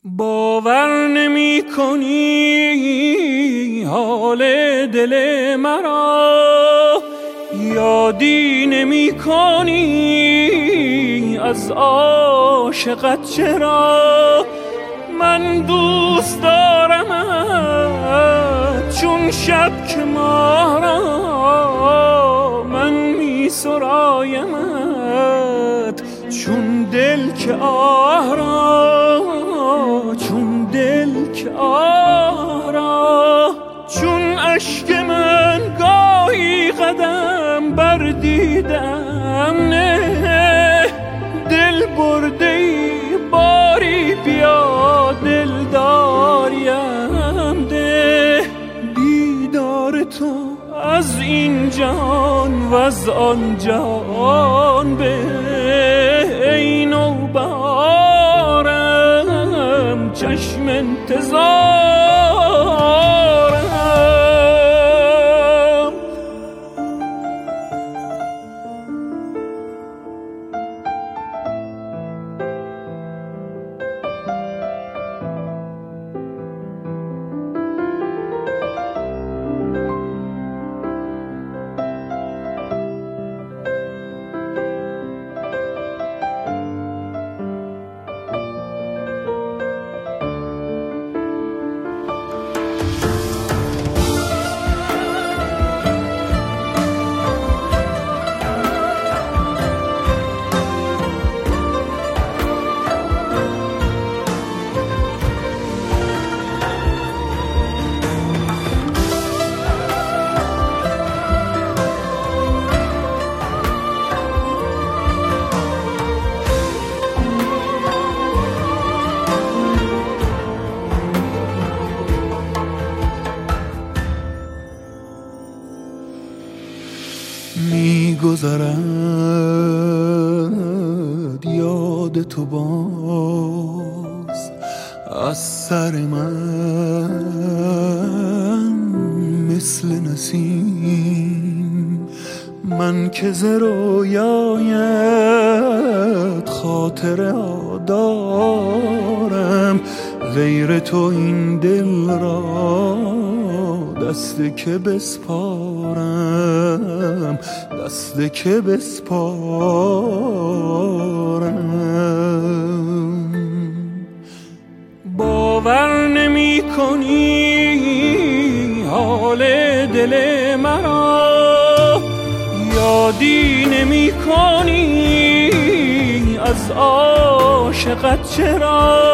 باور نمی کنی حال دل مرا، یادی نمی کنی از عاشقت چرا. من دوست دارمت چون شب که ماه را، من می سرایمت چون دل که آه را، چون دل که آه را. چون اشک من گاهی قدم بر دیدم نه، دل برده ای باری بیا دل داریم ده. دیدار تو از این جهان و از آن جهان به ای نوبهارم چشم انتظارم. می‌گذرد یاد تو باز از سر من مثل نسیم. من که ز رویایت خاطره ها دارم، غیر تو این دل را دست که بسپارم، دست که بسپارم. باور نمی کنی حال دل مرا، یادی نمی کنی از عاشقت چرا.